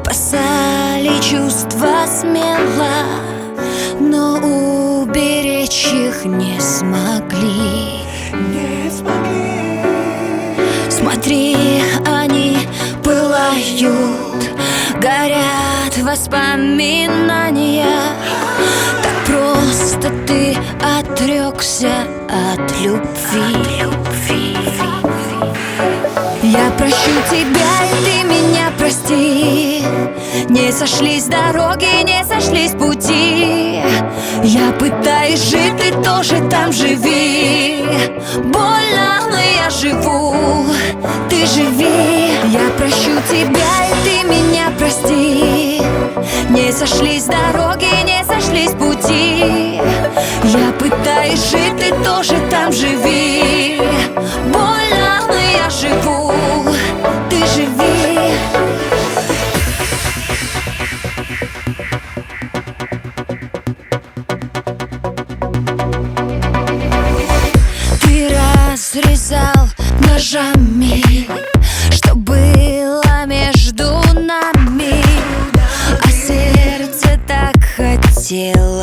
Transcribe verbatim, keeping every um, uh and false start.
Спасали чувства смело, но уберечь их не смогли. Не смогли. Смотри, они пылают, горят воспоминания. Так просто ты отрекся от любви. Я прощу тебя, и ты меня прости. Не сошлись дороги, не сошлись пути. Я пытаюсь жить, ты тоже там живи. Больно, но я живу, ты живи. Я прощу тебя, и ты меня прости. Не сошлись дороги, не сошлись пути. Я пытаюсь жить, ты тоже там живи. Больно, но я живу, ты живи. Ты разрезал ножами, что было между нами, а сердце так хотело